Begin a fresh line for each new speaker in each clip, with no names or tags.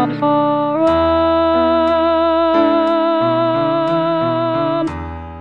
one for one.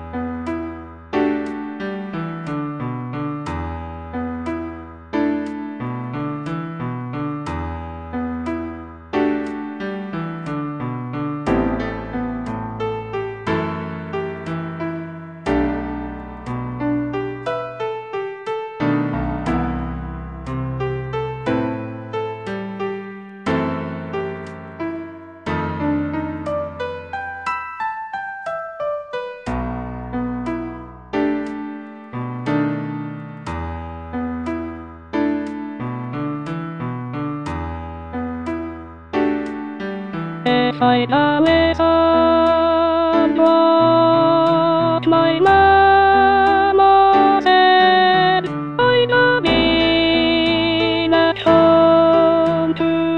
If I always on what my mama said, I'd have been at home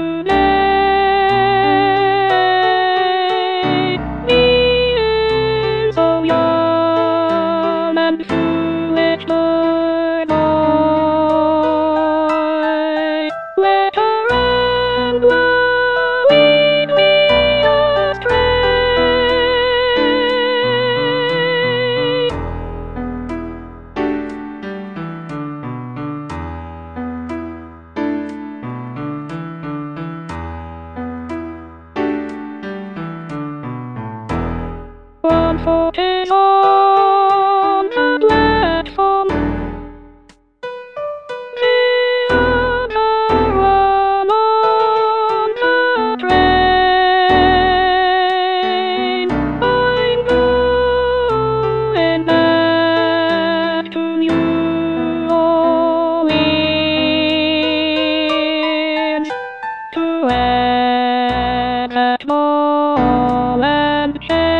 today. Being so young and foolish, my boy, let her and lead me astray. One foot is on the platform, the other one on the train. I'm going back to New Orleans to wear that ball and chain.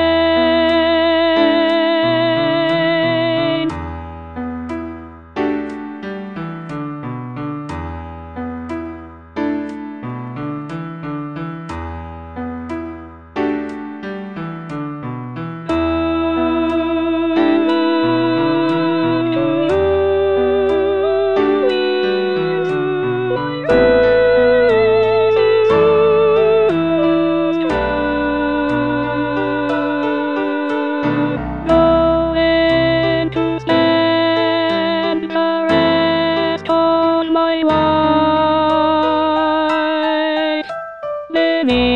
Going to spend the rest of my life living